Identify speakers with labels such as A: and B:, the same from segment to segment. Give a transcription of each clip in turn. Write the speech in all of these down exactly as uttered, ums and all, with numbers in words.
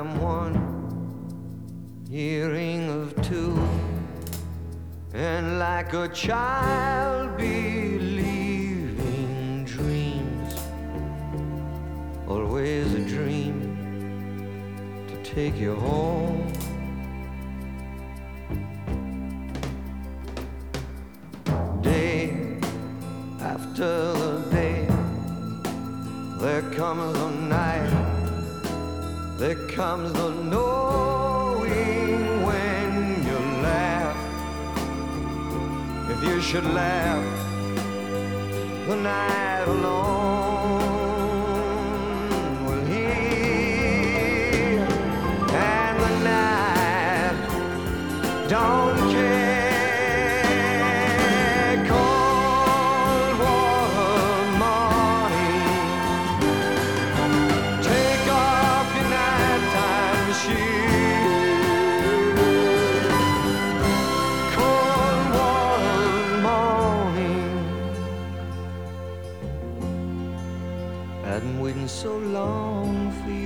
A: I'm one, hearing of two, and like a child believing dreams, always a dream to take you home. Day after the day, there comes the night, there comes the knowing when you laugh. If you should laugh the night alone will hear, and the night don't care. Cold water morning, take off your nighttime shoes. Cold water morning, I've been waiting so long for you.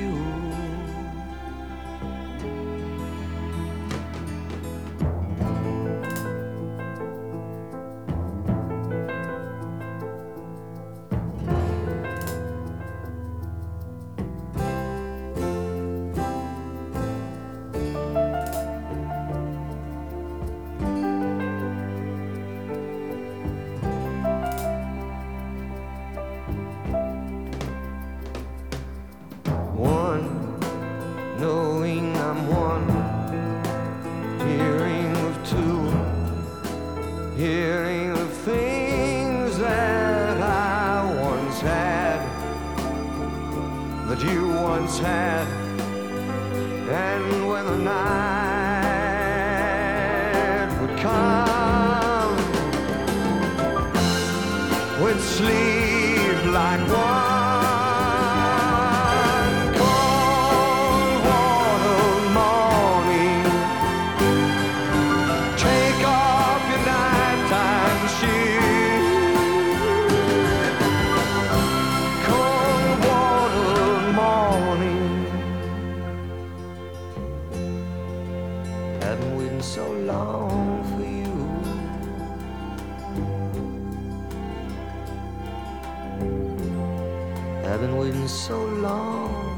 A: One, knowing I'm one, hearing of two, hearing of things that I once had, that you once had, and when the night would come, we'd sleep like one. I've been waiting so long for you. I've been waiting so long